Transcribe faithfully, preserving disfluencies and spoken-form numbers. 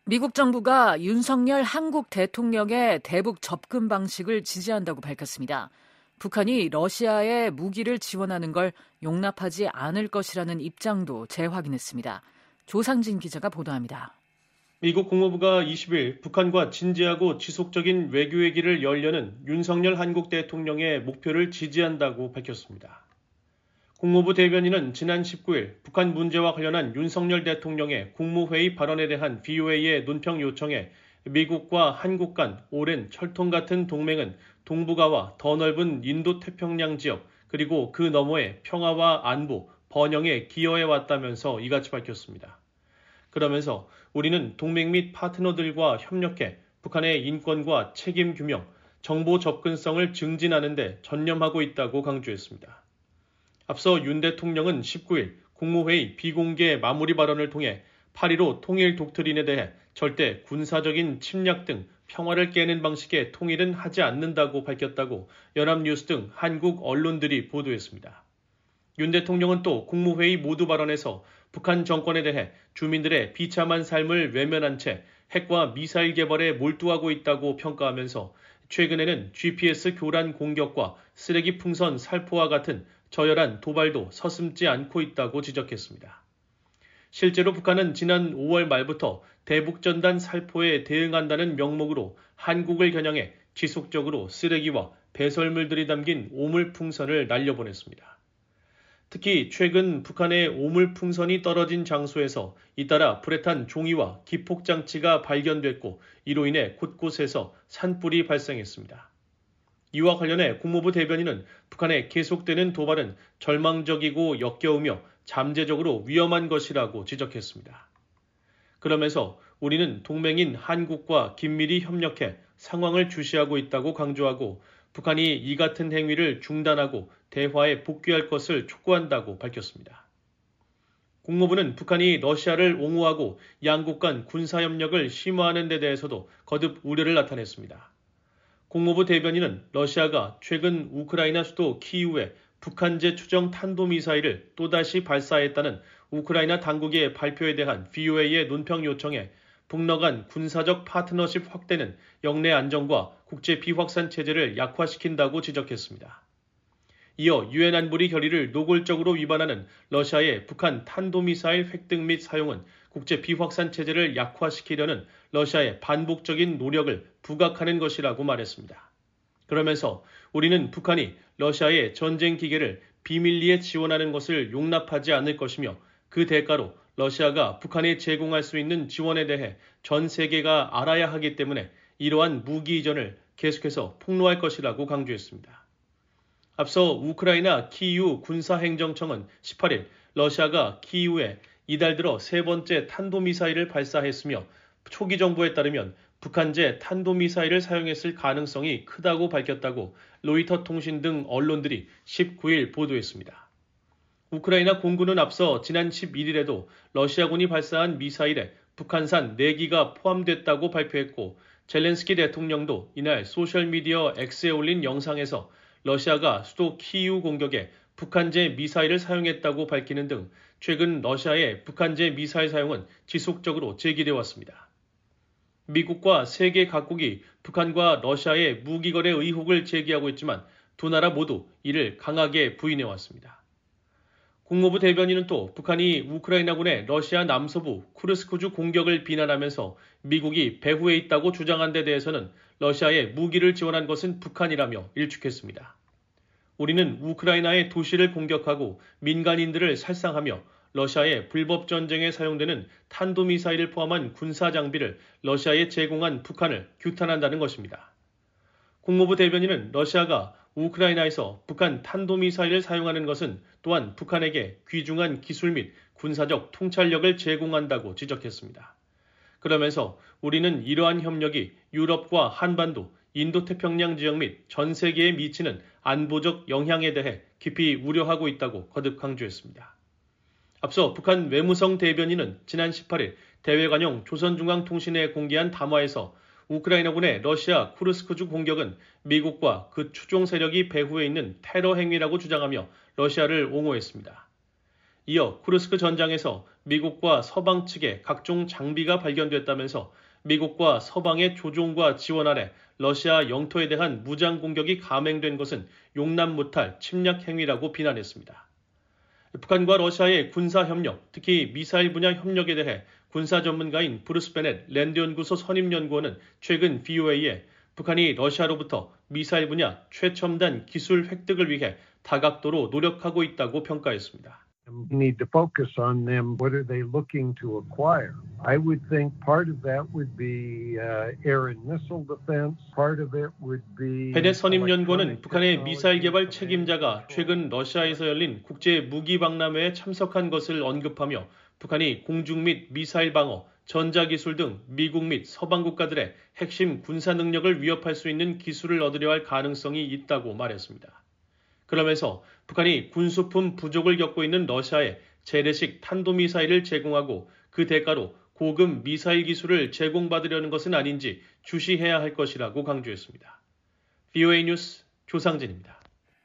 미국 정부가 윤석열 한국 대통령의 대북 접근 방식을 지지한다고 밝혔습니다. 북한이 러시아에 무기를 지원하는 걸 용납하지 않을 것이라는 입장도 재확인했습니다. 조상진 기자가 보도합니다. 미국 국무부가 이십일 북한과 진지하고 지속적인 외교의 길을 열려는 윤석열 한국 대통령의 목표를 지지한다고 밝혔습니다. 국무부 대변인은 지난 십구일 북한 문제와 관련한 윤석열 대통령의 국무회의 발언에 대한 브이오에이의 논평 요청에 미국과 한국 간 오랜 철통 같은 동맹은 동북아와 더 넓은 인도태평양 지역 그리고 그 너머의 평화와 안보, 번영에 기여해 왔다면서 이같이 밝혔습니다. 그러면서 우리는 동맹 및 파트너들과 협력해 북한의 인권과 책임 규명, 정보 접근성을 증진하는 데 전념하고 있다고 강조했습니다. 앞서 윤 대통령은 십구일 국무회의 비공개 마무리 발언을 통해 팔일오 통일 독트린에 대해 절대 군사적인 침략 등 평화를 깨는 방식의 통일은 하지 않는다고 밝혔다고 연합뉴스 등 한국 언론들이 보도했습니다. 윤 대통령은 또 국무회의 모두 발언에서 북한 정권에 대해 주민들의 비참한 삶을 외면한 채 핵과 미사일 개발에 몰두하고 있다고 평가하면서 최근에는 지피에스 교란 공격과 쓰레기 풍선 살포와 같은 저열한 도발도 서슴지 않고 있다고 지적했습니다. 실제로 북한은 지난 오월 말부터 대북전단 살포에 대응한다는 명목으로 한국을 겨냥해 지속적으로 쓰레기와 배설물들이 담긴 오물풍선을 날려보냈습니다. 특히 최근 북한의 오물풍선이 떨어진 장소에서 잇따라 불에 탄 종이와 기폭장치가 발견됐고 이로 인해 곳곳에서 산불이 발생했습니다. 이와 관련해 국무부 대변인은 북한의 계속되는 도발은 절망적이고 역겨우며 잠재적으로 위험한 것이라고 지적했습니다. 그러면서 우리는 동맹인 한국과 긴밀히 협력해 상황을 주시하고 있다고 강조하고 북한이 이 같은 행위를 중단하고 대화에 복귀할 것을 촉구한다고 밝혔습니다. 국무부는 북한이 러시아를 옹호하고 양국 간 군사협력을 심화하는 데 대해서도 거듭 우려를 나타냈습니다. 국무부 대변인은 러시아가 최근 우크라이나 수도 키이우에 북한제 추정 탄도미사일을 또다시 발사했다는 우크라이나 당국의 발표에 대한 브이오에이의 논평 요청에 북러 간 군사적 파트너십 확대는 영내 안정과 국제 비확산 체제를 약화시킨다고 지적했습니다. 이어 유엔 안보리 결의를 노골적으로 위반하는 러시아의 북한 탄도미사일 획득 및 사용은 국제 비확산 체제를 약화시키려는 러시아의 반복적인 노력을 부각하는 것이라고 말했습니다. 그러면서 우리는 북한이 러시아의 전쟁 기계를 비밀리에 지원하는 것을 용납하지 않을 것이며 그 대가로 러시아가 북한에 제공할 수 있는 지원에 대해 전 세계가 알아야 하기 때문에 이러한 무기 이전을 계속해서 폭로할 것이라고 강조했습니다. 앞서 우크라이나 키이우 군사행정청은 십팔일 러시아가 키이우에 이달 들어 세 번째 탄도미사일을 발사했으며 초기 정보에 따르면 북한제 탄도미사일을 사용했을 가능성이 크다고 밝혔다고 로이터 통신 등 언론들이 십구일 보도했습니다. 우크라이나 공군은 앞서 지난 십일일에도 러시아군이 발사한 미사일에 북한산 네 기가 포함됐다고 발표했고 젤렌스키 대통령도 이날 소셜미디어 X에 올린 영상에서 러시아가 수도 키이우 공격에 북한제 미사일을 사용했다고 밝히는 등 최근 러시아의 북한제 미사일 사용은 지속적으로 제기돼 왔습니다. 미국과 세계 각국이 북한과 러시아의 무기거래 의혹을 제기하고 있지만 두 나라 모두 이를 강하게 부인해 왔습니다. 국무부 대변인은 또 북한이 우크라이나군의 러시아 남서부 쿠르스크주 공격을 비난하면서 미국이 배후에 있다고 주장한 데 대해서는 러시아에 무기를 지원한 것은 북한이라며 일축했습니다. 우리는 우크라이나의 도시를 공격하고 민간인들을 살상하며 러시아의 불법 전쟁에 사용되는 탄도미사일을 포함한 군사장비를 러시아에 제공한 북한을 규탄한다는 것입니다. 국무부 대변인은 러시아가 우크라이나에서 북한 탄도미사일을 사용하는 것은 또한 북한에게 귀중한 기술 및 군사적 통찰력을 제공한다고 지적했습니다. 그러면서 우리는 이러한 협력이 유럽과 한반도, 인도태평양 지역 및 전 세계에 미치는 안보적 영향에 대해 깊이 우려하고 있다고 거듭 강조했습니다. 앞서 북한 외무성 대변인은 지난 십팔일 대외관용 조선중앙통신에 공개한 담화에서 우크라이나군의 러시아 쿠르스크주 공격은 미국과 그 추종 세력이 배후에 있는 테러 행위라고 주장하며 러시아를 옹호했습니다. 이어 쿠르스크 전장에서 미국과 서방 측의 각종 장비가 발견됐다면서 미국과 서방의 조종과 지원 아래 러시아 영토에 대한 무장 공격이 감행된 것은 용납 못할 침략 행위라고 비난했습니다. 북한과 러시아의 군사협력, 특히 미사일 분야 협력에 대해 군사 전문가인 브루스 베넷 랜드연구소 선임연구원은 최근 브이오에이에 북한이 러시아로부터 미사일 분야 최첨단 기술 획득을 위해 다각도로 노력하고 있다고 평가했습니다. We need to focus on them. What are they looking to acquire? I would think part of that would be uh, air and missile defense. Part of it would be. 베넷 선임연구원은 북한의 미사일 개발 책임자가 최근 러시아에서 열린 국제 무기 박람회에 참석한 것을 언급하며 북한이 공중 및 미사일 방어, 전자기술 등 미국 및 서방 국가들의 핵심 군사 능력을 위협할 수 있는 기술을 얻으려 할 가능성이 있다고 말했습니다. 그러면서 북한이 군수품 부족을 겪고 있는 러시아에 재래식 탄도미사일을 제공하고 그 대가로 고급 미사일 기술을 제공받으려는 것은 아닌지 주시해야 할 것이라고 강조했습니다. 브이오에이 뉴스 조상진입니다.